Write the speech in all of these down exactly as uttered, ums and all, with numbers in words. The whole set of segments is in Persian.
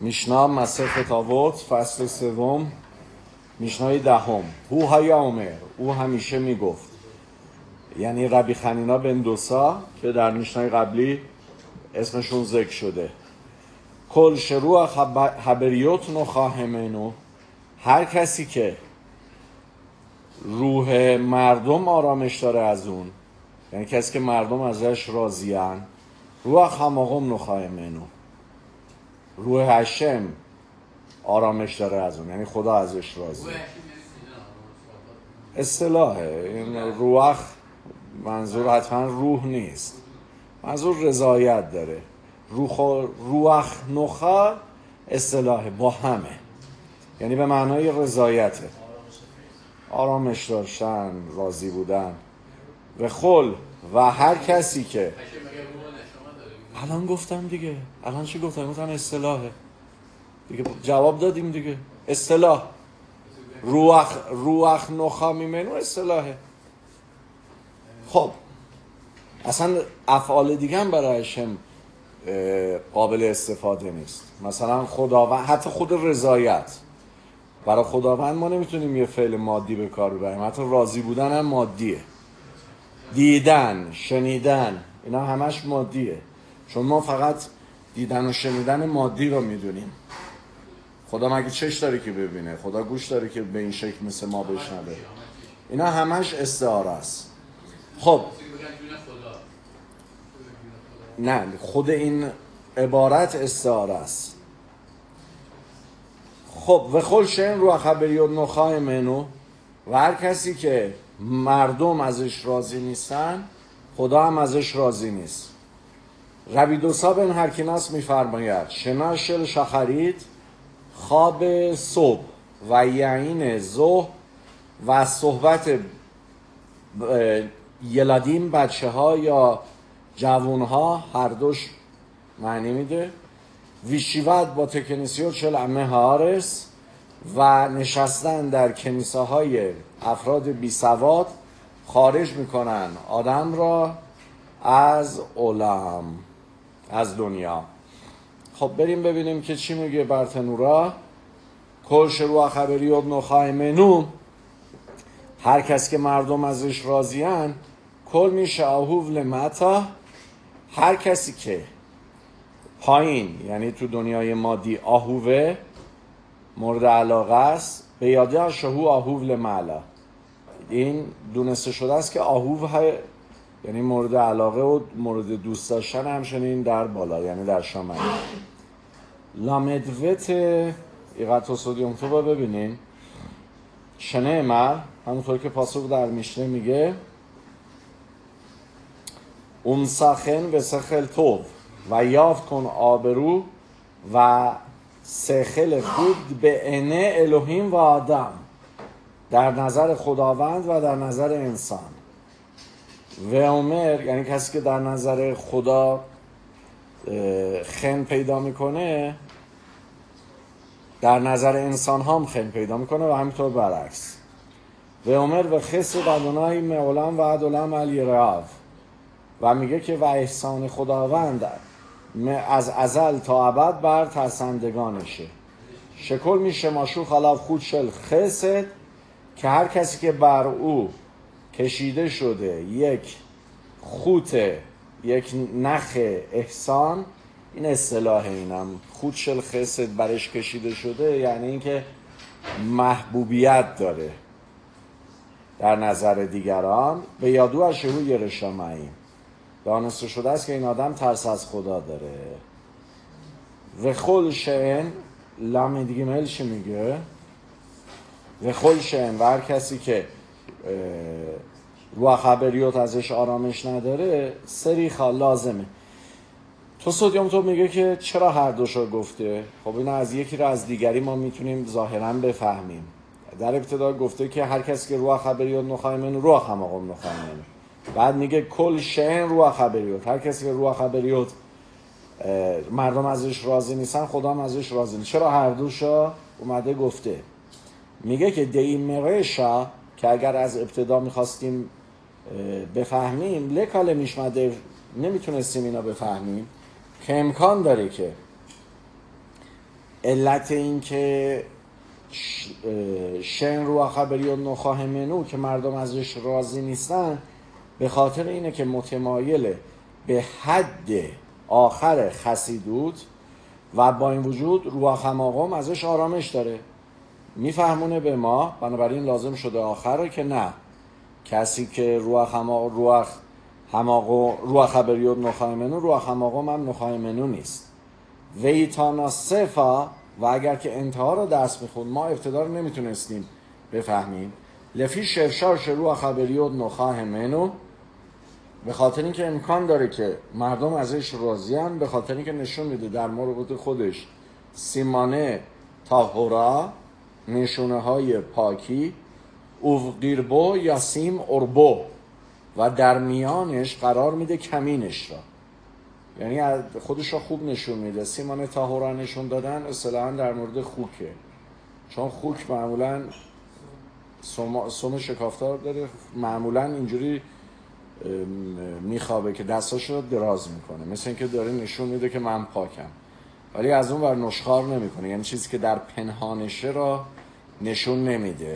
میشنا مسخت آوت فصل سوم میشنای دهم. هو های اومر، او همیشه میگفت، یعنی ربی خنینا بن دوسا که در میشنای قبلی اسمشون ذکر شده. کل شروع خبریوت نخواهمنو، هر کسی که روح مردم آرامش داره از اون، یعنی کسی که مردم ازش راضیان، روح خماقم نخواهمنو، روح هشم آرامش داره از اون، یعنی خدا ازش راضی. اصطلاحه این روح، منظور حتما روح نیست، منظور رضایت داره. روح روح نخا اصطلاحه با همه، یعنی به معنای رضایته، آرامش داشتن، راضی بودن. و خل و هر کسی که الان گفتم دیگه، الان چی گفتم؟ گفتم اصطلاحه دیگه، جواب دادیم دیگه. اصطلاح روح روح نخا میمنو اصطلاحه. خب اصلا افعال دیگه هم برایش هم قابل استفاده نیست. مثلا خداوند، حتی خود رضایت برای خداوند ما نمیتونیم یه فعل مادی به کار ببریم، حتی راضی بودن هم مادیه. دیدن، شنیدن، اینا همش مادیه، چون ما فقط دیدن و شنیدن مادی رو میدونیم. خدا مگه چش داره که ببینه؟ خدا گوش داره که به این شکل مثل ما بشنوه؟ اینا همش استعاره است. خب نه، خود این عبارت استعاره است. خب و خل شین رو خبریوت نخای منو، و هر کسی که مردم ازش راضی نیستن، خدا هم ازش راضی نیست. ربی دوسا بن هرکیناس میفرماید شناشل شخرید خواب صبح و یعین زه و صحبت یلادیم، بچه ها یا جوون ها، هر دوش معنی میده. ویشیوت با تکنیسیوت شل امه هارس، و نشستن در کنیساهای افراد بی سواد خارج میکنن آدم را از عالم، از دنیا. خب بریم ببینیم که چی میگه برتنورا. کل شروع خبریوت نخای منو، هر کس که مردم ازش راضیان، کل میشه آهوو لمتا، هر کسی که پایین، یعنی تو دنیای مادی آهوه مورد علاقه است، به یاده شهو آهوو لمعلا، این دونسته شده است که آهوو های یعنی مورد علاقه و مورد دوست داشتن، همچنین در بالا، یعنی در شامل. لامدوت ایقات سودیوم تو با ببینین شنه مر، همونطور که پاسخ در میشنه میگه اون ساخن به سخل توب و یافت کن آبرو و سخل خود به عینه الوهیم و آدم، در نظر خداوند و در نظر انسان. و عمر یعنی کسی که در نظر خدا خن پیدا میکنه، در نظر انسان هم خن پیدا میکنه و همینطور برعکس. و عمر و خس بدونای معلم و عدلم علی رعاف، و میگه که و احسان خداوند از ازل تا ابد بر ترسندگانشه. شکل میشه ماشو خلاف خود شل خسد، که هر کسی که بر او کشیده شده یک خوت، یک نخ احسان، این اصطلاح اینم خود شل خسد برش کشیده شده، یعنی اینکه محبوبیت داره در نظر دیگران. به یادو از شهو یرشامعیم، دانسته شده است که این آدم ترس از خدا داره. و خل شن لام دیگه مل چی میگه؟ و خل شن و هر کسی که روح خبریوت ازش آرامش نداره، سریخا لازمه. تو سودیوم تو میگه که چرا هر دوشو گفته؟ خب این از یکی را از دیگری ما میتونیم ظاهرا بفهمیم. در ابتدا گفته که هر کسی که روح خبریوت نخواهی منو روح خماقم نخواهی منو، بعد میگه کل شهن روح خبریوت، هر کسی که روح خبریوت مردم ازش راضی نیستن، خدا هم ازش راضی نیست. چرا هر دوشا اومده گفته؟ میگه که دی مرشا، که اگر از ابتدا میخواستیم بفهمیم، لکاله میشمده نمیتونستیم اینا بفهمیم، که امکان داره که علت این که شن رو خبری و نخواه منو که مردم ازش راضی نیستن به خاطر اینه که متمایله به حد آخر خسیدوت و با این وجود روح هماغم ازش آرامش داره، میفهمونه به ما، بنابراین لازم شده آخر که نه، کسی که روح هماغم روح هماغم روح خبری و نخواه منو روح هماغم هم نخواه منو نیست. ویتانا صفا و اگر که انتها رو درس میخوند ما ابتدا رو نمیتونستیم بفهمیم. لفی شرشار شروع خبریات نخواه منو، به خاطر اینکه امکان داره که مردم ازش راضیان، به خاطر اینکه نشون میده در مورد خودش سیمانه تاهورا، نشونه های پاکی، اوغیربو یا سیم اربو و در میانش قرار میده کمینش را، یعنی خودش را خوب نشون میده. سیمان تاهورا نشون دادن اصطلاحاً در مورد خوکه، چون خوک معمولاً سم, سم شکافتار داره، معمولاً اینجوری میخوابه که دستاش رو دراز میکنه، مثل اینکه داره نشون میده که من پاکم، ولی از اون ور نشخوار نمیکنه، یعنی چیزی که در پنهانشه را نشون نمیده.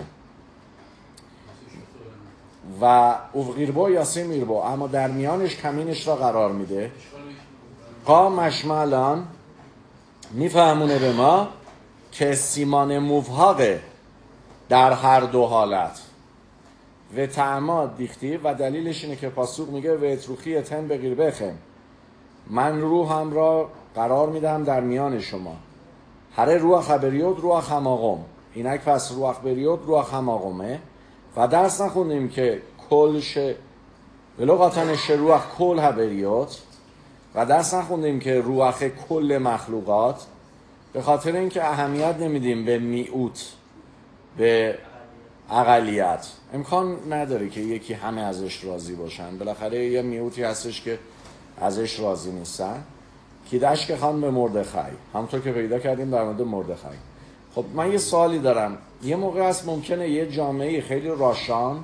و اوغیربو یا سیمیربو، اما در میانش کمینش را قرار میده. قا مشمالان میفهمونه به ما که سیمان موفحاقه در هر دو حالت و تعماد دیختی و دلیلش اینه که پاسوق میگه و اتروخی تن بگیر بخم، من روحم را قرار میدم در میان شما. هر روح خبریوت روح هماغم، اینک پس روح خبریوت روح هماغمه و درس نخوندیم که کل شه ولو قاطنش روح کل خبریوت و درس نخوندیم که روح کل مخلوقات، به خاطر اینکه اهمیت نمیدیم به میعوت، به اقلیت. امکان نداره که یکی همه ازش راضی باشن، بالاخره یه میعوتی هستش که ازش راضی نیستن. کیدش که خان به مردخی، همونطور که پیدا کردیم در مورد مردخی. خب من یه سوالی دارم، یه موقع هست ممکنه یه جامعه خیلی راشان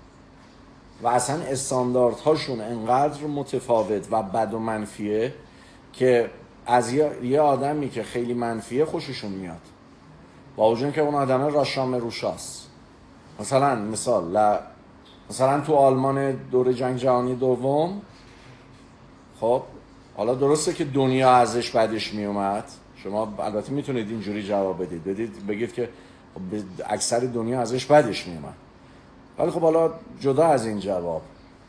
و اصلا استانداردهاشون انقدر متفاوت و بد و منفیه که از یه آدمی که خیلی منفیه خوششون میاد، با وجود که اون آدم راشان روشاست. مثلا مثال ل... مثلا تو آلمان دور جنگ جهانی دوم، خب حالا درسته که دنیا ازش بدش میومد، شما البته میتونید اینجوری جواب بدید بدید بگید که اکثر دنیا ازش بدش میومد، ولی خب حالا جدا از این جواب،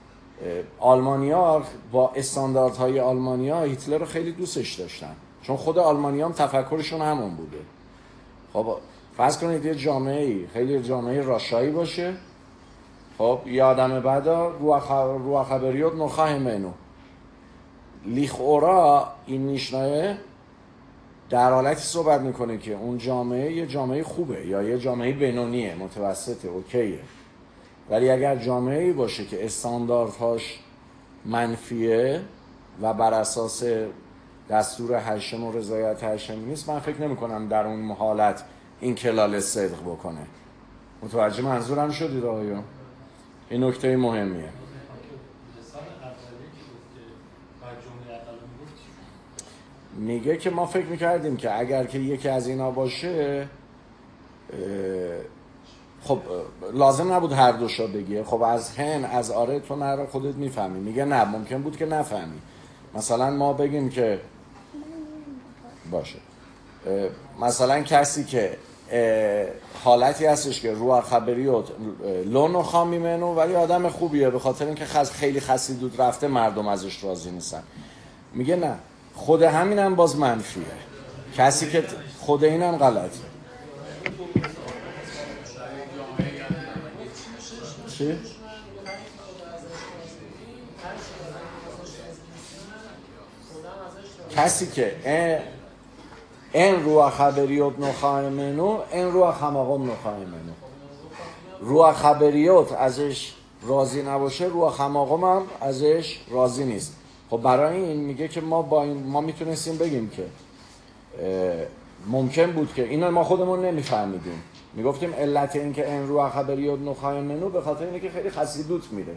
آلمانیا با استانداردهای آلمانیا هیتلر رو خیلی دوستش داشتن، چون خود آلمانیا هم تفکرشون همون بوده. خب فرض کنید یه جامعه خیلی جامعه راشایی باشه، خب یه آدم بعدا روح خبریات نخواه منو، لیخ اورا این میشنه در حالتی صحبت میکنه که اون جامعه یه جامعه خوبه یا یه جامعه بینونیه، متوسطه، اوکیه، ولی اگر جامعه‌ای باشه که استانداردهاش منفیه و بر اساس دستور هشم و رضایت هشم نیست، من فکر نمی کنم در اون حالت این کلال صدق بکنه. متوجه منظورم شدید آقایون؟ این نکته مهمیه. میگه که ما فکر میکردیم که اگر که یکی از اینا باشه خب لازم نبود هر دوشا بگی، خب از هن از آره تو نره خودت میفهمی. میگه نه، ممکن بود که نفهمی. مثلا ما بگیم که باشه مثلا کسی که حالتی هستش که روح خبریات لونو خامی منو ولی آدم خوبیه، به خاطر اینکه خز خیلی خسیدود رفته مردم ازش راضی نیستن. میگه نه، خود همینم باز منفیه، کسی که خود اینم غلطه. چی؟ کسی که این روح خبریات نخواه منو، این روح هماغم نخواه منو. روح خبریات ازش راضی نباشه، روح هماغم هم ازش راضی نیست. خب برای این میگه که ما با این ما میتونستیم بگیم که ممکن بود که اینو ما خودمون نمیفهمیدیم، میگفتیم علت این که این روح خبریات نخواه منو به خاطر اینه که خیلی خسیدوت میره.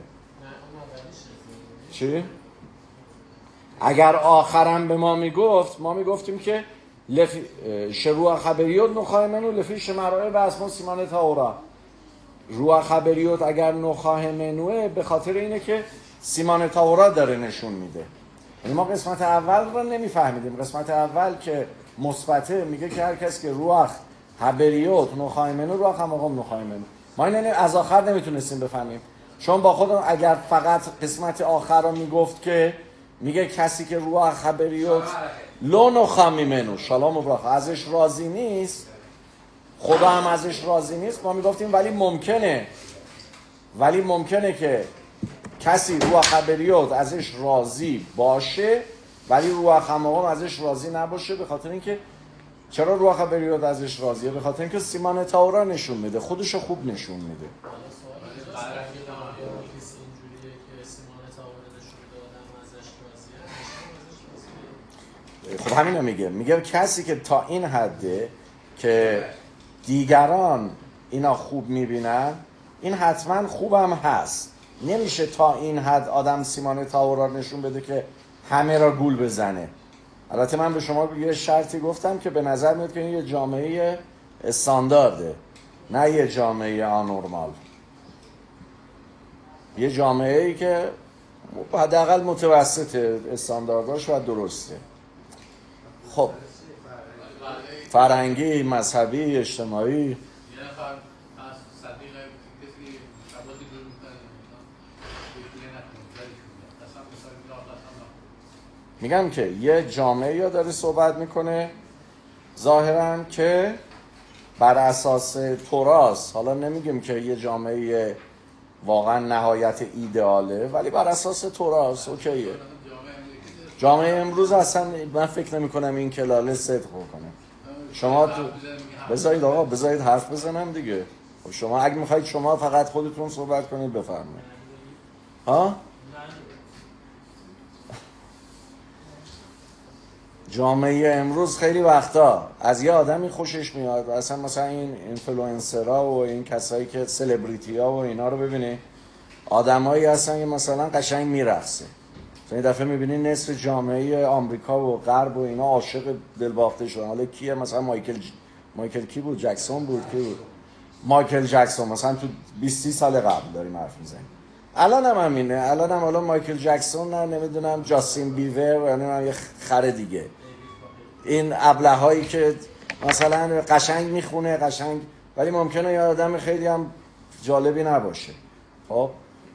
چی؟ اگر آخرم به ما میگفت، ما میگفتیم که לפי شروع خبریوت نخواهی منو لفی شمرائه و اسما سیمان تاورا. روح خبریوت اگر نخواه منوه به خاطر اینه که سیمان تاورا داره نشون میده. یعنی ما قسمت اول رو نمیفهمیدیم. قسمت اول که مثبته میگه که هر کس که روح خبریوت نخواه منو روح هم آقام نخواه منو. ما این از آخر نمیتونستیم بفهمیم، چون با خودم اگر فقط قسمت آخر رو میگفت که میگه کسی که روح خبریوت لو نخواه منو شالام و براخ ازش راضی نیست، خدا هم ازش راضی نیست، ما میگفتیم ولی ممکنه ولی ممکنه که کسی روح خبریوت ازش راضی باشه ولی روح خماقام ازش راضی نباشه. به خاطر اینکه چرا روح خبریوت ازش راضیه؟ به خاطر اینکه سیمان تاورا نشون میده، خودشو خوب نشون میده. خب همینو میگه، میگه کسی که تا این حده که دیگران اینا خوب میبینن این حتما خوبم هست. نمیشه تا این حد آدم سیمان تاورا نشون بده که همه را گول بزنه. البته من به شما یه شرطی گفتم که به نظر میاد که این یه جامعه استاندارده، نه یه جامعه آنورمال، یه جامعه ای که حداقل متوسط استاندارداش و درسته. خب فرهنگی، مذهبی، اجتماعی. میگم که یه جامعه یا داره صحبت میکنه ظاهرا که بر اساس توراس، حالا نمیگیم که یه جامعه واقعا نهایت ایدئاله ولی بر اساس توراس اوکیه. جامعه امروز اصلا من فکر نمی کنم این کلاله صدق بکنه. شما تو بذارید آقا بذارید حرف بزنم دیگه. شما اگه میخواید شما فقط خودتون صحبت کنید بفرمایید. ها؟ جامعه امروز خیلی وقتا از یه آدمی خوشش میاد، اصلا مثلا این اینفلوئنسرها و این کسایی که سلبریتی ها و اینا رو ببینید، آدمایی هستن که مثلا قشنگ میرقصه. مثلا این دفعه میبینید نصف جامعه آمریکا و غرب و اینا عاشق دلباخته شدن. حالا کیه؟ مثلا مایکل ج... مایکل کی بود؟ جکسون بود کی بود؟ مایکل جکسون مثلا تو بیست سال قبل داریم حرف میزنیم. الان هم همینه. الان هم حالا مایکل جکسون نه نمیدونم جاستین بیور و نمیدونم یه خر دیگه. این ابلهایی که مثلا قشنگ میخونه قشنگ ولی ممکنه یه آدم خیلی هم جالبی نباشه. خب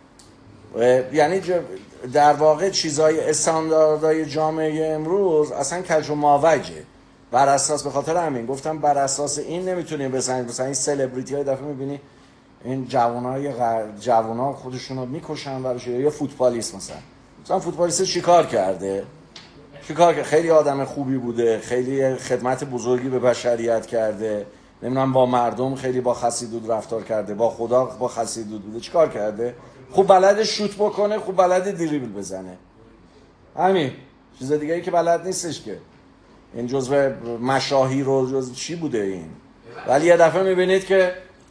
یعنی در واقع چیزای استانداردهای جامعه امروز اصلا کج و ماوجه. بر اساس به خاطر همین گفتم بر اساس این نمیتونیم بزنید. مثلا این سلبریتی های دفعه میبینی این جوانای غر... جوانا خودشونو میکشن براش، یا فوتبالیست مثلا مثلا فوتبالیست چیکار کرده؟ چیکار کرده؟ خیلی آدم خوبی بوده، خیلی خدمت بزرگی به بشریت کرده، نمیدونم با مردم خیلی با خسیدود رفتار کرده، با خدا با خسیدود بوده. چیکار کرده؟ خوب بلد شوت بکنه، خوب بلد دریبل بزنه. همین. چیز دیگه ای که بلد نیستش که. این جزء مشاهیر و جزء چی بوده این؟ ولی یه دفعه میبینید که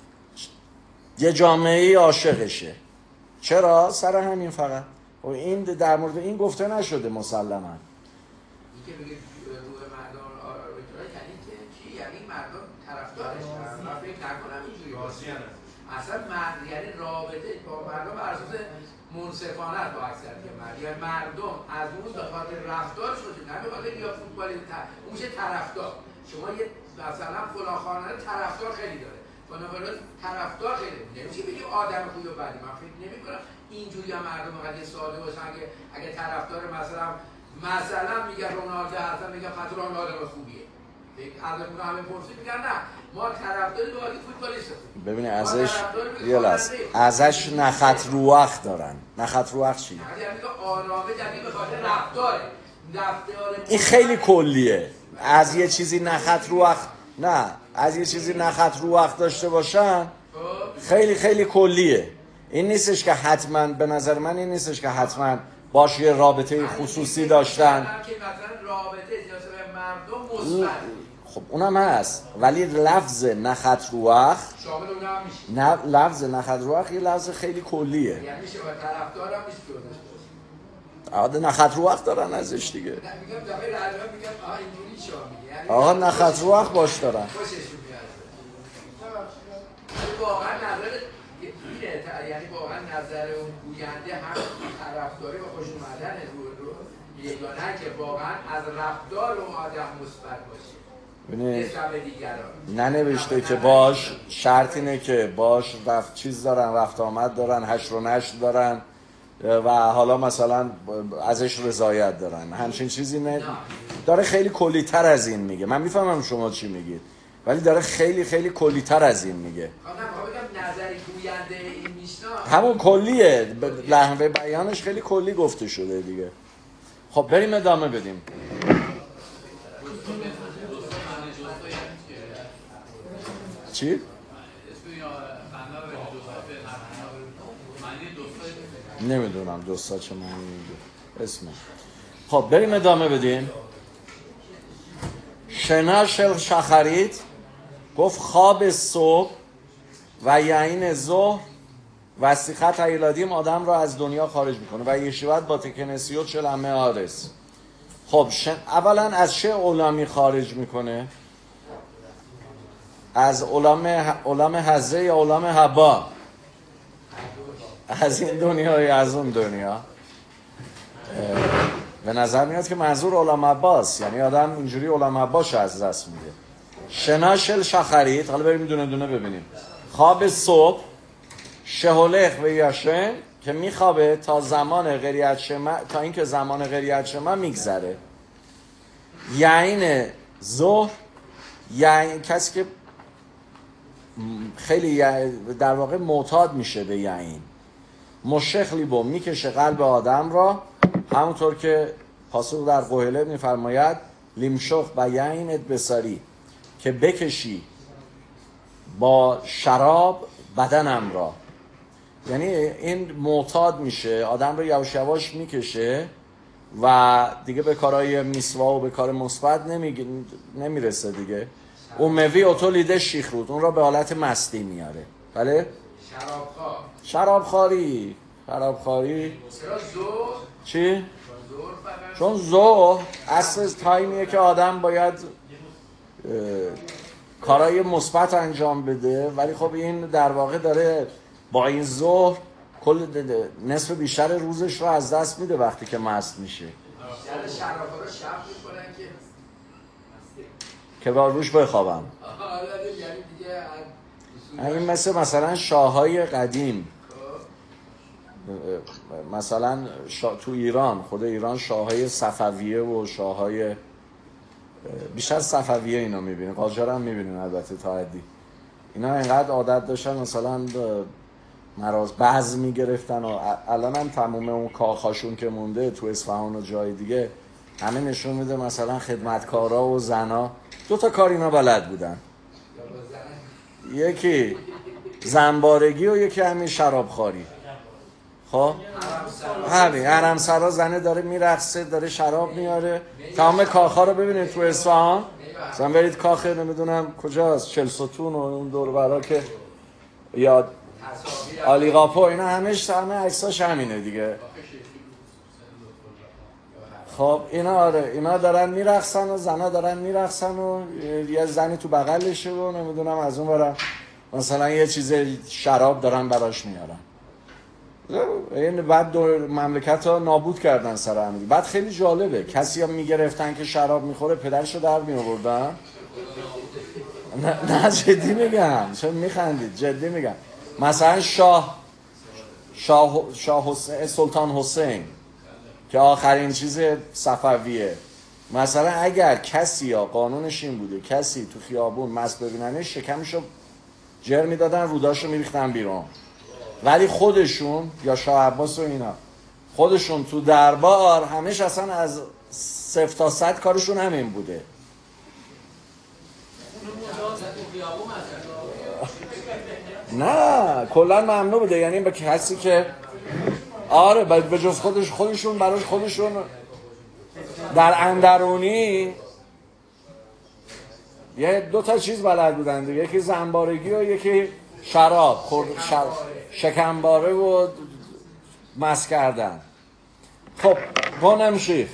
یه جامعه عاشقشه. چرا؟ سر همین فقط. و این در مورد این گفته نشده مسلما. این که بگه روح مردم آرایت‌ها یعنی که چی؟ یعنی مردم طرفدارش هستن. من فکر نکنم اینجوری باشه. اصلا مرد یعنی رابطه با مردم بر اساس منصفانه است با اکثریت مردم. یعنی مردم از اون به خاطر رفتارش باشه، نه به خاطر یا فوتبالی اون میشه طرفدار. شما یه مثلا فلان خانواده طرفدار خیلی داره. بنابراین طرفدار خیلی نمیشه بگی آدم خوبی و بدی. من فکر نمی‌کنم اینجوری هم مردم فقط ساده باشن که اگه طرفدار مثلا مثلا میگه رونالدو اصلا میگه خاطر رونالدو خوبیه. ازمون همه پرسید میگن نه ما طرفدار داری فوتبالیست خوبی. ببینید ازش یه لحظه ازش نخط روخ دارن. نخط روخ چیه؟ یعنی آرامه جدی به خاطر رفتاره. این خیلی کلیه. از یه چیزی نخط روخ نه از یه چیزی نخط روخ داشته باشن خیلی خیلی کلیه. این نیستش که حتما به نظر من این نیستش که حتما باشه یه رابطه خصوصی داشتن. که مثلا رابطه سیاست مردم مثبت. خب اونم هست ولی لفظ نخط روخ شامل اونم میشه. نه لفظ نخط روخ یه لفظ خیلی کلیه. یعنی میشه با طرفدارم میشه آقا نخط رو وقت دارن ازش دیگه. میگم دفعه رعلا میگم آها اینجوری شما میگه. آقا نخط رو وقت باش دارن. خوششون میاد. واقعا نظر اینه، یعنی واقعا نظر اون گوینده هم طرفداری و خوش اومدن رو رو یا نه که واقعا از رفتار اون آدم مثبت باشه. نسبت دیگران. ننوشته که باش، شرط اینه که باش رفت چیز دارن، رفت آمد دارن، حشر و نشر دارن و حالا مثلا ازش رضایت دارن. همچین چیزی نه. داره خیلی کلی تر از این میگه. من میفهمم شما چی میگید، ولی داره خیلی خیلی کلی تر از این میگه. نظر گوینده این میشنا همون کلیه، لحظه بیانش خیلی کلی گفته شده دیگه. خب بریم ادامه بدیم. چی؟ نمیدونم دوستا چه معنی میگه اسمش. خب بریم ادامه بدیم. شنا شل شخرید گفت خواب صبح و یعین ظهر و سیخت ایلادیم آدم را از دنیا خارج میکنه و یشیوت با تکنسیوت شل همه آرس. خب شن... اولا از چه علامی خارج میکنه؟ از علام علام حزه یا علام حبا؟ از این دنیا یا از اون دنیا؟ به نظر میاد که منظور علام عباس، یعنی آدم اینجوری علام عباس از دست میده. شناشل شخرید، حالا بریم دونه دونه ببینیم. خواب صبح شهولخ و یاشن که میخوابه تا زمان غریت شما، تا اینکه زمان غریت شما میگذره. یعین ظهر، یعین کسی که خیلی در واقع معتاد میشه به یعین، مشخ لیبو میکشه قلب آدم را، همونطور که پاسخ در قهله میفرماید لیمشخ و یعینت بساری، که بکشی با شراب بدنم را. یعنی این معتاد میشه، آدم رو یواش یواش میکشه و دیگه به کارهای میسوا و به کار مثبت نمیرسه دیگه. اون موی اتو لیده شیخروت، اون را به حالت مستی میاره. بله؟ شرابخوار شرابخواری شرابخواری چرا زور؟ چی؟ چون زور اصل تایمیه که آدم باید کارهای مثبت انجام بده، ولی خب این در واقع داره با این ظهر کل نصف بیشتر روزش رو از دست میده وقتی که مست میشه. یعنی شراب‌ها رو شب میکنن که که با روش بخوابم. این مثل مثلا شاههای قدیم، مثلا شا... تو ایران، خود ایران شاههای صفویه و شاههای بیشتر صفویه اینا میبینه، قاجار هم میبینه البته تا حدی. اینا اینقدر عادت داشتن مثلا مراز بعض میگرفتن و الان هم تموم اون کاخاشون که مونده تو اصفهان و جای دیگه همه نشون میده مثلا خدمتکارا و زنا دو تا کار اینا بلد بودن، یکی زنبارگی و یکی همین شرابخواری. خب همین حرمسرا زنه داره میرقصه، داره شراب میاره. تمام کاخا رو ببینید تو اصفهان، مثلا برید کاخ نمیدونم کجاست، چلستون و اون دور برا که یا علی قاپو، اینا همش همه عکساش همینه دیگه. خب اینا آره اینا دارن میرقصن و زنا دارن میرقصن و یه زنی تو بغلشه و نمیدونم از اون برا مثلا یه چیز شراب دارن براش میارن. این بعد مملکت ها نابود کردن سر همین. بعد خیلی جالبه کسی هم میگرفتن که شراب میخوره پدرشو در میآوردن. نه, نه جدی میگم، چون میخندید، جدی میگم. مثلا شاه شاه شاه حسین، سلطان حسین که آخرین چیز صفویه، مثلا اگر کسی یا قانونش این بوده کسی تو خیابون مست ببیننش شکمشو جر میدادن، روداشو میریختن بیرون. ولی خودشون یا شاه عباس و اینا خودشون تو دربار همش اصلا از صفر تا صد کارشون همین بوده. نه کلا ممنوع بوده، یعنی به کسی که آره به جز خودش خودشون براش خودشون در اندرونی یه دو تا چیز بلد بودن دیگه، یکی زنبارگی و یکی شراب خورد، شر... شکمباره و مست کردن. خب با نمشیخ.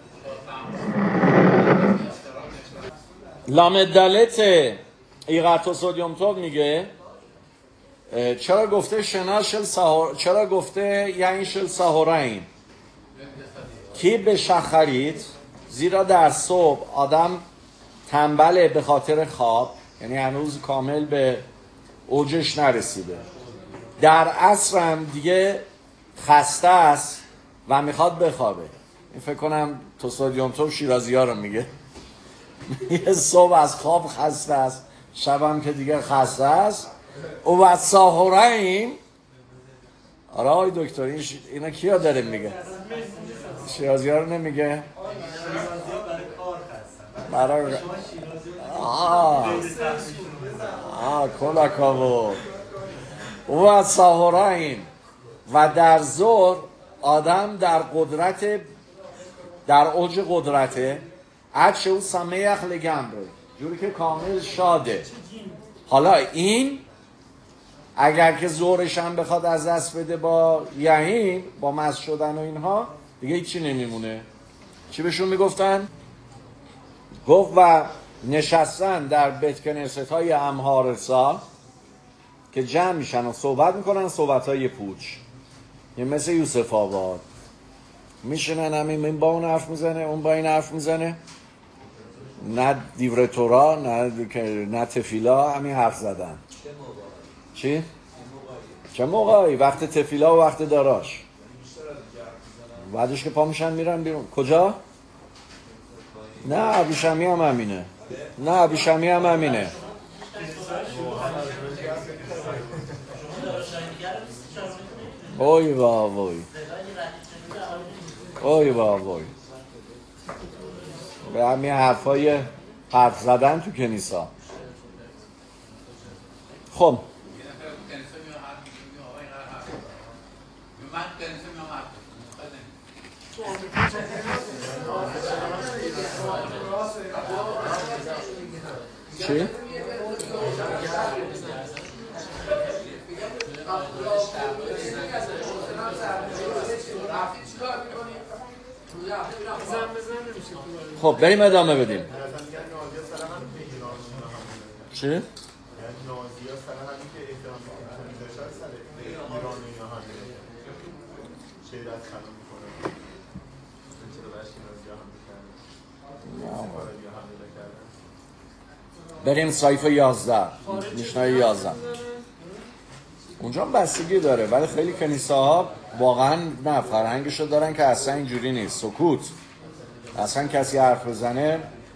لامدالت ایغرتو سودیوم توب میگه چرا گفته شنا شل سهور، چرا گفته یعنی شل سهورین کی به شخرید، زیرا در صبح آدم تنبله به خاطر خواب، یعنی هنوز کامل به اوجش نرسیده. در عصرم دیگه خسته است و میخواد بخوابه. این فکر کنم تو سودیوم توب شیرازی ها رو میگه. یه صبح از خواب خسته است، شبم که دیگه خسته است. و بعد ساهورین، آره آی دکتر این ش... اینا کیا داره میگه؟ شیرازی ها رو نمیگه؟ شیرازی ها برای کار هستن، برای آه آه کلاکاو. و بعد ساهورین و در ظهر آدم در قدرت، در اوج قدرته، عدش او سمیخ لگمبه، جوری که کامل شاده. حالا این اگر که زورش هم بخواد از دست بده با یهین، با مست شدن و اینها، دیگه هیچی نمیمونه. چی بهشون میگفتن؟ گفت و نشستن در بیت کنست های امهارسا که جمع میشن و صحبت میکنن، صحبت های پوچ، یه مثل یوسف آباد میشنن، همین این با اون حرف میزنه، اون با این حرف میزنه، نه دیور تورا نه نه تفیلا، همین حرف زدن. چی؟ چه موقعی؟ وقت تفیلا و وقت داراش. بعدش که پا میشن میرن بیرون. کجا؟ نه ابریشمی هم همینه. نه ابریشمی هم همینه. اوی با وای اوی با وای به همین حرفای حرف زدن تو کنیسا. خب چی؟ خب بریم ادامه بدیم. چی؟ بریم سایف یازده، میشنای یازده. اونجا هم بستگی داره، ولی خیلی کنیساها واقعا نه فرهنگشو دارن که اصلا اینجوری نیست. سکوت، اصلا کسی حرف بزنه،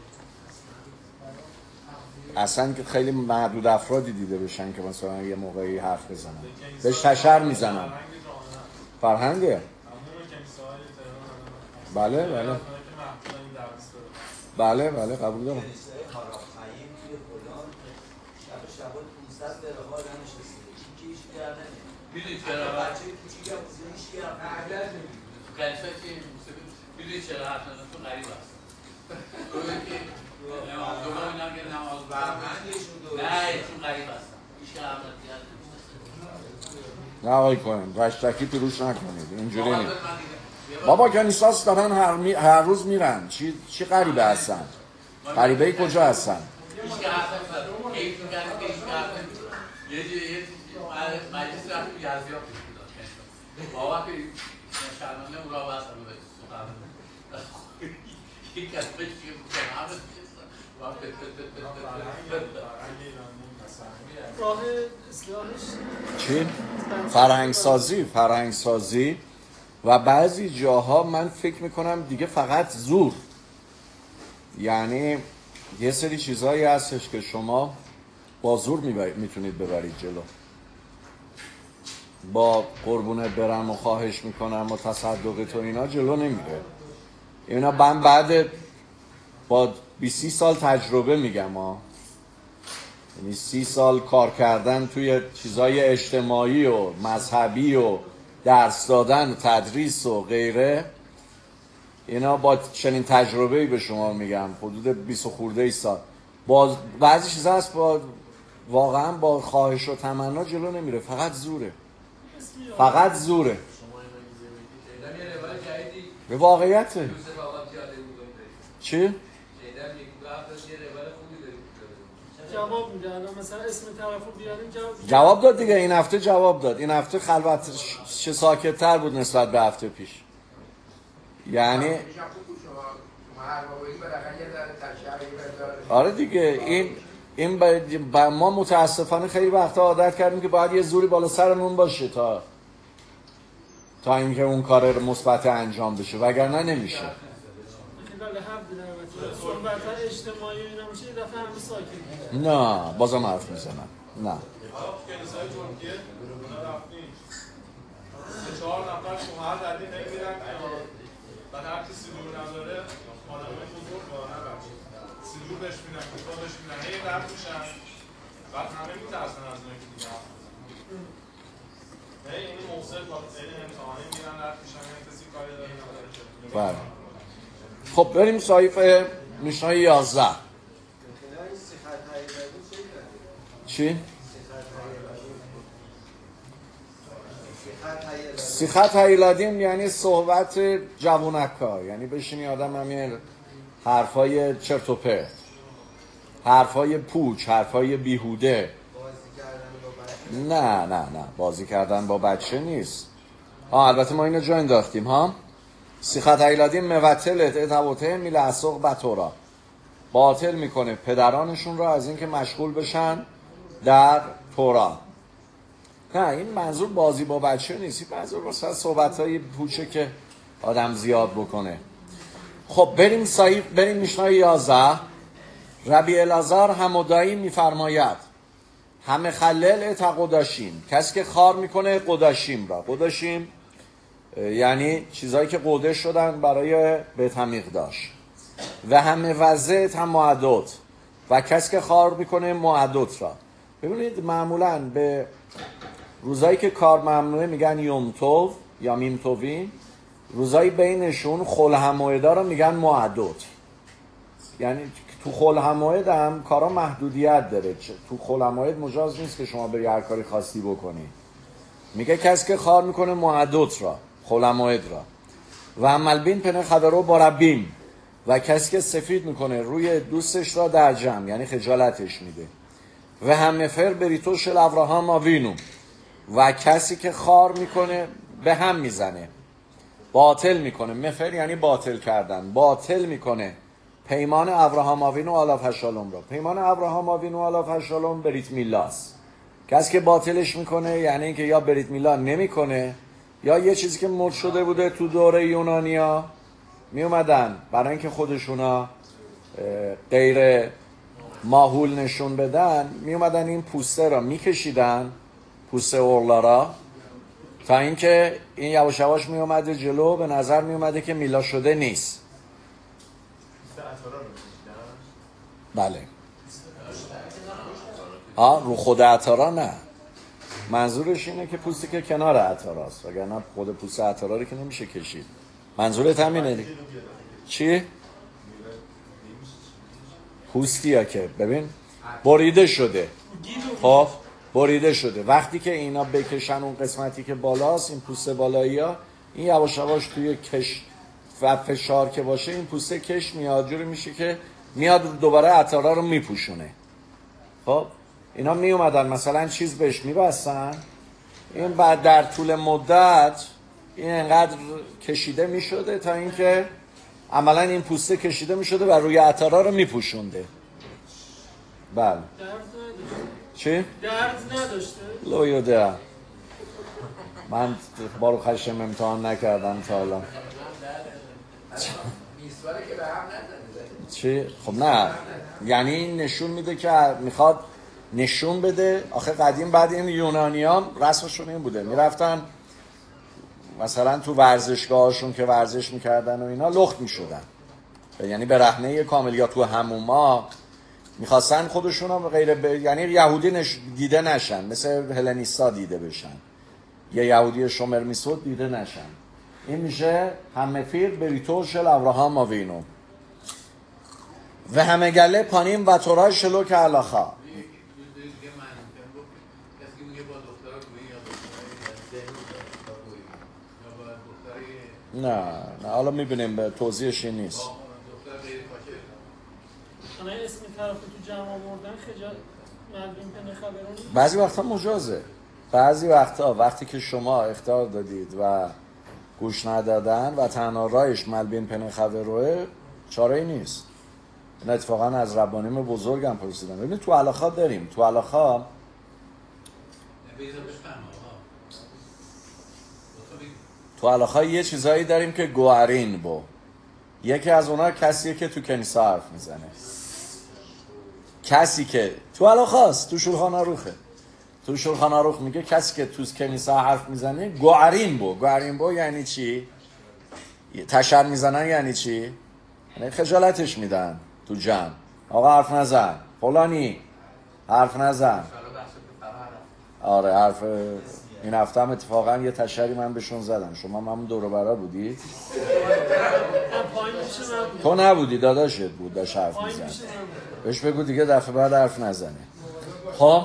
اصلا که خیلی محدود افرادی دیده بشن که مثلا یه موقعی حرف بزنن، بهش تشر میزنن. فرهنگه. بله بله بله بله قبول دارم. میدونی چرا؟ بچه کوچیک هم هیچ کی هم نمی‌دونه. کلیسا که میدونی چرا حرف نزنه؟ تو غریب است. تو که نماز دو بار اینا که نماز برمندشون دو نه چون غریب هستن. هیچ کی حرف نمی‌زنه. نه آقای کنیم رشتکی تو روش نکنید، اینجوری نیست. بابا کنیساس دارن هر, می... هر روز میرن. چی چی غریبه هستن؟ غریبه کجا هستن؟ هیچ کی حرف نمی‌زنه. کیف می‌کنه که هیچ کی حرف نمی‌زنه. یه یه مجلس رفت یزدیاب بود. بابا که شرمنده او را بست بود. یک از بچه که راه اصلاحش چی؟ فرهنگسازی، فرهنگسازی و بعضی جاها من فکر میکنم دیگه فقط زور. یعنی یه سری چیزهایی هستش که شما با زور میتونید ببرید جلو. با قربونت برم و خواهش میکنم و تصدق تو اینا جلو نمیره. اینا من بعد با بیست سال تجربه میگم ها، یعنی سی سال کار کردن توی چیزای اجتماعی و مذهبی و درس دادن و تدریس و غیره، اینا با چنین تجربه‌ای به شما میگم حدود بیست خورده ای سال. با بعضی چیزا هست با واقعا با خواهش و تمنا جلو نمیره، فقط زوره، فقط زوره. یه روایت جدیدی به واقعیته. چی؟ جواب میده الان مثلا اسم طرفو بیاریم جواب جواب داد دیگه. این هفته جواب داد. این هفته خلوت چه ساکت‌تر بود نسبت به هفته پیش. یعنی آره دیگه این این با, با ما متاسفانه خیلی وقتا عادت کردیم که باید یه زوری بالا سرمون باشه تا تا اینکه اون کار مثبت انجام بشه، وگرنه نمیشه. صحبت اجتماعی اینا میشه یه دفعه همه ساکت. نه بازم حرف میزنم. نه کنیسای ترکیه اونا رفتیم سه چهار نفر شوهر دردی نمیرن و هر کی سیدور نداره آدمای بزرگ واقعا بچه سیدور بهش میدن کتا بهش میدن هی رد میشن بعد همه میترسن از اونایی که دیگه هی این محسن با این امتحانه میرن رد میشن هی کسی کاری داره نداره. بله خب بریم صحیفه میشنای یازده. چی؟ سیخت هیلادیم یعنی صحبت جوونکا، یعنی بشینی آدم همین حرفای چرت و پرت، حرفای پوچ، حرفای بیهوده. نه نه نه بازی کردن با بچه نیست. آه البته ما اینو جا انداختیم ها. سیخت هیلادیم مبتلت اتبوته میل اسوق بطورا، باطل میکنه پدرانشون را از اینکه مشغول بشن در تورا. نه این منظور بازی با بچه نیست، این منظور مثلا صحبت‌های پوچه که آدم زیاد بکنه. خب بریم صحیح بریم میشنای یازده. ربی العزار همودایی میفرماید همه خلل اتا قداشیم، کسی که خار میکنه قداشیم را، قداشیم یعنی چیزایی که قوده شدن برای بیت همیقداش، و همه وضع هم معدود، و کسی که خار میکنه معدود را. ببینید معمولاً به روزایی که کار ممنوعه میگن یوم توو یا میم تووین، روزایی بینشون خلع هموعده را میگن معدود. یعنی تو خلع هموعد هم کارا محدودیت داره. تو خلع هموعد مجاز نیست که شما بری هر کاری خواستی بکنی. میگه کسی که خار میکنه معدود را، خلع هموعد را. و عمل بین پنه خبرو با ربیم، و کسی که سفید میکنه روی دوستش را در جمع، یعنی خجالتش میده. و هم مفر بریتو شل ابراهام آوینو، و کسی که خار میکنه به هم میزنه، باطل میکنه. مفر یعنی باطل کردن، باطل میکنه پیمان ابراهام آوینو آلاف هشالوم را. پیمان ابراهام آوینو آلاف هشالوم بریت میلاس. کسی که باطلش میکنه یعنی اینکه یا بریت میلا نمیکنه، یا یه چیزی که مرد شده بوده تو دوره یونانیا می اومدن برای اینکه خودشونا غیر ماحول نشون بدن، می اومدن این پوسته را میکشیدن، پوسته اورلا را، تا اینکه این یواش یواش می اومده جلو، به نظر می اومده که میلا شده نیست. بله آه رو خود عطارا نه، منظورش اینه که پوستی که کنار عطاراست، وگرنه خود پوست عطارا رو که نمیشه کشید. منظورت همینه دیگه. چی؟ پوستیه که ببین بریده شده. خب بریده شده. وقتی که اینا بکشن اون قسمتی که بالاست، این پوست بالایی ها، این یواش یواش توی کش و فشار که باشه این پوسته کش میاد، جوری میشه که میاد دوباره عطارا رو میپوشونه. خب اینا می اومدن مثلا چیز بهش میبستن، این بعد در طول مدت این انقدر کشیده میشده تا اینکه عملا این پوسته کشیده میشده و روی عطارا رو میپوشونده. بله. درد چی؟ درد نداشته؟ لویوده. من بارو خشم امتحان نکردم تا حالا. چی؟ خب نه، یعنی این نشون میده که میخواد نشون بده. آخه قدیم بعد این یونانیان رسمشون این بوده، میرفتن مثلا تو ورزشگاهاشون که ورزش میکردن و اینا لخت میشدن، یعنی به رهنه کامل، یا تو هموما میخواستن خودشون هم غیر ب... یعنی یهودی نش... دیده نشن، مثل هلنیستا دیده بشن، یه یهودی شومر میسود دیده نشن. این میشه همه فیر بریتو شل ابراهام آوینو و همه گله پانیم و تورای شلو که علاخا. نه نه حالا میبینیم به توضیحش این نیست. انا اسم طرف تو جمع آوردن خجالت ملبین پنه خبرانی؟ بعضی وقتا مجازه. بعضی وقتا وقتی که شما اختیار دادید و گوش ندادن و تنها راهش ملبین پنه خبروه چاره‌ای نیست. این اتفاقا از ربانیم بزرگم پرسیدم. ببینید تو علاقه داریم. تو علاقه تو علاقه یه چیزایی داریم که گوهرین بو. یکی از اونها کسیه که تو کنیسه حرف میزنه. کسی که تو علاقه است، تو شلخان آروخه. تو شلخان آروخ میگه کسی که تو کنیسه حرف میزنه گوهرین بو. گوهرین بو یعنی چی؟ تشر میزنن یعنی چی؟ یعنی خجالتش میدن تو جمع. آقا حرف نزن. فلانی حرف نزن. آره حرف این هفته هم اتفاقا یه تشری من بهشون زدم. شما هم همون دور و برا بودی؟ تو نبودی، داداشت بود داشت حرف میزن. بهش بگو دیگه دفعه بعد حرف نزنه. خب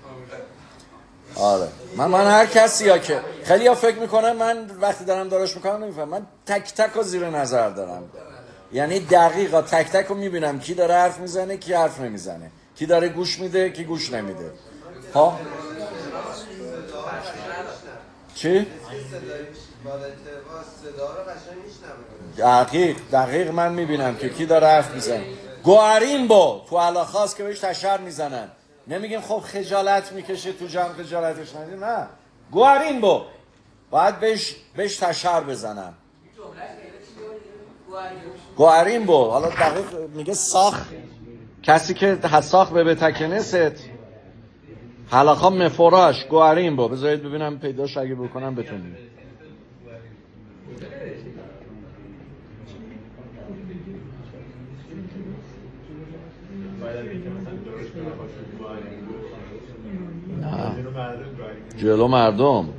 آره من من هر کسی ها که خیلی ها فکر میکنم من وقتی دارم داراش میکنم نمیفهم. من تک تک رو زیر نظر دارم. یعنی دقیقا تک تک رو میبینم کی داره حرف میزنه کی حرف نمیزنه، کی داره گوش میده کی گوش نمیده. ها چی؟ دقیق دقیق من میبینم که کی داره حرف میزنه. گوهرین با تو علاقه هست که بهش تشر میزنن. نمیگیم خب خجالت میکشه تو جمع خجالتش ندیم، نه گوهرین با باید بهش بهش تشر بزنن. گوهرین با حالا دقیق میگه ساخ کسی که ساخ به بتکنست حلاقا مفراش گوهرین با. بذارید ببینم پیداش اگه بکنم بتونیم. نه جلو مردم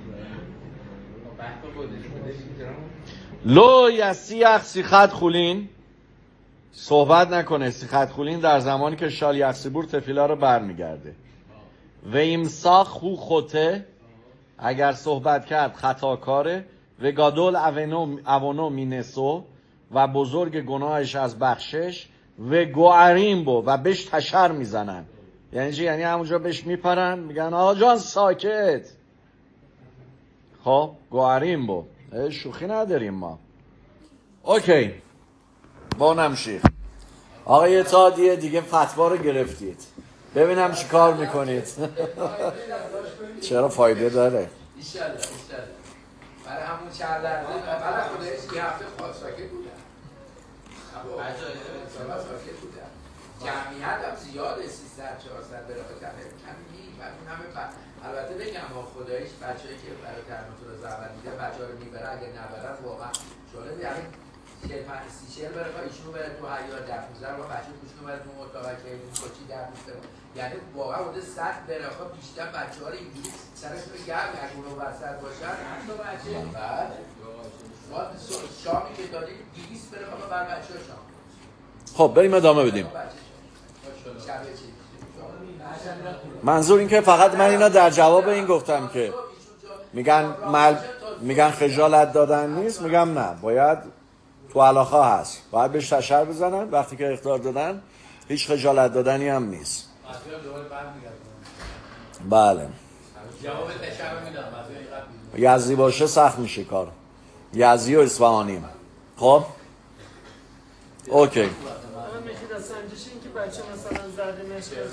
لو یسیخ سیخت خولین صحبت نکنه. سیخت خولین در زمانی که شال یخسیبور تفیلا رو بر میگرده. و امساخ خو خوته اگر صحبت کرد خطاکاره. و گادول اوانو, اوانو مینسو و بزرگ گناهش از بخشش. و گوهرین بو و بهش تشر میزنن. یعنی چی؟ یعنی همونجا بهش میپرن میگن آقا جان ساکت. خب گوهرین بو شوخی نداریم ما. اوکی با نمشی آقا یه تا دیگه دیگه فتوا رو گرفتید. ببینم چی کار میکنید. چرا فایده داره؟ ایشالله ایشالله برای همون چند لحظه برای خودش یه هفته خواهد ساکت بودن. ساکت بودن. جمعیت هم زیاده سیصد چهارصد برای کمه کمی نیست. و اون همه ب... البته بگم با خدایش بچه هایی که برای ترمتون رو زحمت میده بچه ها رو میبره اگه نبرن واقعا شده یعنی چهل پنج سی چهل بره که ایشونو بره تو حیات دفت میزن و بچه کشونو بره تو اتاق که این کچی دفت میزن. یعنی واقعا بوده صد بره ها بیشتر بچه ها رو اینجوری سرشون رو گرم اگه اونو وسط باشن حتی بچه بعد شامی که دادیم دویست بره ها بر بچه ها شام. خب بریم ادامه بدیم. منظور این که فقط من اینا در جواب این گفتم که میگن مل... میگن خجالت دادن نیست. میگم نه باید تو علاقه هست باید بهش تشر بزنن. وقتی که اختیار دادن هیچ خجالت دادنی هم نیست. بله یزدی باشه سخت میشه کار. یزدی و اصفهانی. خب اوکی من میخواد از سنجش این که بچه مثلا زده نشه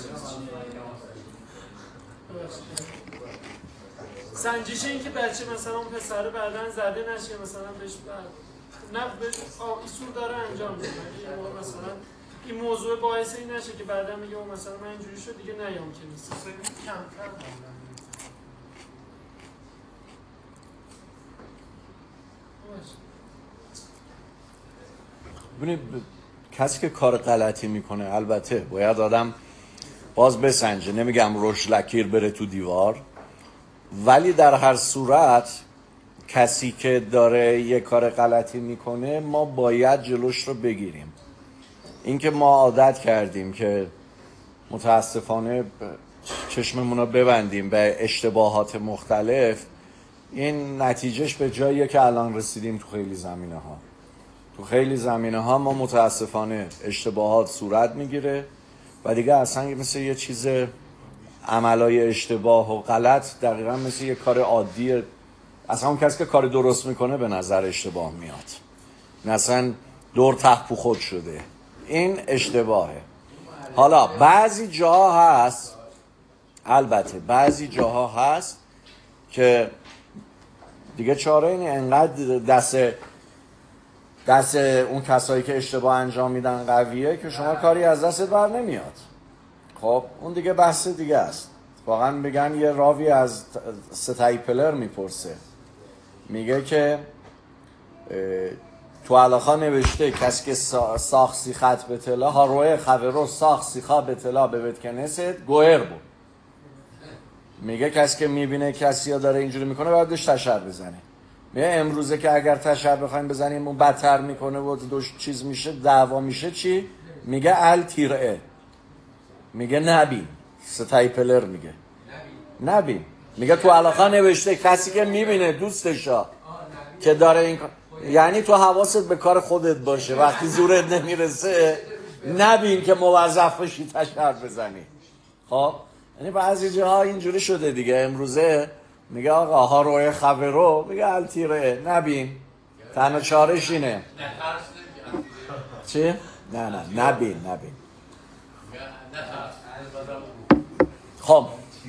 سنجش این که بچه مثلا اون پسر بعدن زده نشه مثلا بهش نه بهش ایسور داره انجام میده. مثلا این موضوع باعث این نشه که بعدا میگه او مثلا من اینجوری شد دیگه نیام که نیست کمتر ببینید کسی که کار غلطی میکنه البته باید آدم باز بسنجه. نمیگم روش لکیر بره تو دیوار، ولی در هر صورت کسی که داره یه کار غلطی میکنه ما باید جلوش رو بگیریم. اینکه ما عادت کردیم که متاسفانه چشممون رو ببندیم به اشتباهات مختلف این نتیجهش به جاییه که الان رسیدیم تو خیلی زمینه ها. تو خیلی زمینه ها ما متاسفانه اشتباهات صورت میگیره و دیگه اصلا مثل یه چیز عملای اشتباه و غلط دقیقا مثل یه کار عادیه. اصلا اون کسی که کار درست میکنه به نظر اشتباه میاد، مثلا دور تخت خود شده، این اشتباهه. حالا بعضی جاها هست، البته بعضی جاها هست که دیگه چاره اینه، انقدر دست دست اون کسایی که اشتباه انجام میدن قویه که شما کاری از دستت بر نمیاد. خب اون دیگه بحث دیگه است. واقعا بگن یه راوی از ستایپلر میپرسه، میگه که تو علاقه نوشته کسی که ساخ سیخت به طلا ها روی خبرو ساخ سیخا به طلا به بتکنست گوهر بود. میگه کسی که میبینه کسی ها داره اینجوری میکنه باید دوش تشر بزنه. میگه امروزه که اگر تشر بخوایم بزنیم اون بدتر میکنه و دوش چیز میشه، دعوا میشه، چی؟ میگه ال تیره، میگه نبین. ستایپلر میگه نبین. میگه تو علاقه نوشته کسی که میبینه دوستشا که داره این کار، یعنی تو حواست به کار خودت باشه، وقتی زورت نمیرسه نبین که موظف بشی تشر بزنی. خب یعنی بعضی جاها اینجوری شده دیگه. امروزه میگه آقا ها روی خبرو، میگه التیره، نبین. تنها چارش اینه. چی؟ نه نه نبین نبین. خب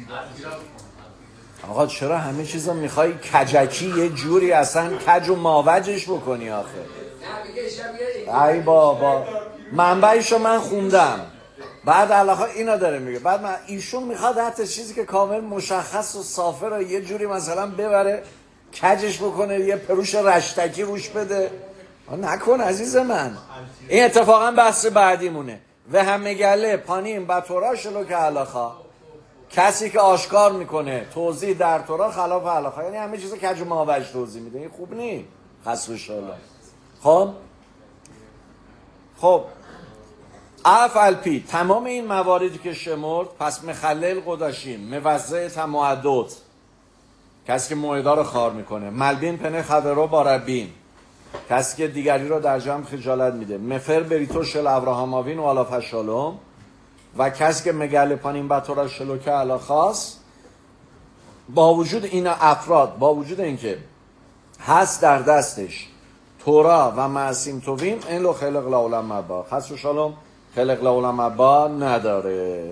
آقا چرا همه چیزا میخوای کجکی یه جوری اصلا کج و ماوجش بکنی آخه؟ ای بابا منبعشو من خوندم، بعد علاقه اینا داره میگه، بعد من ایشون میخواد حتی چیزی که کامل مشخص و صافه رو یه جوری مثلا ببره کجش بکنه، یه پروش رشتکی روش بده. نکن عزیز من. این اتفاقا بحث بعدیمونه. و همه گله پانیم با تورا شلو که علاقه، کسی که آشکار میکنه توضیح در تورا خلاف علاقه، یعنی همه چیز کج و ماوج توضیح میده. این خوب نی خاص بشاله. خب خب افعل پی تمام این مواردی که شمرد، پس مخلل قداشیم، موزع تماعدد، کسی که موعده رو خار میکنه، ملبین پنه خبرو باربین، کسی که دیگری رو در جمع خجالت میده، مفر بریتو شل ابراهاماوین و علا فشالوم، و کسی که مگل پانین بطورا شلوکه علا خاص. با وجود این افراد، با وجود اینکه هست در دستش تورا و معصیم تویم، این لو خلق لعولم مبا، خاص و شالوم خلق لعولم مبا نداره.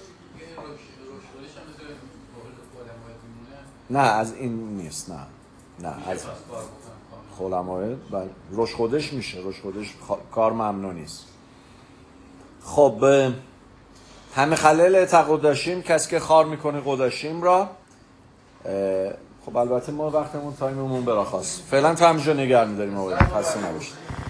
نه از این نیست. نه نه از خلمایه روش خودش میشه، روش خودش کار ممنوع نیست. خب همه خلل تقداشیم، کسی که خار میکنه قداشیم را. خب البته ما وقتمون تایممون براخواست، فعلا تا همینجا نگه میداریم. خسته نباشید.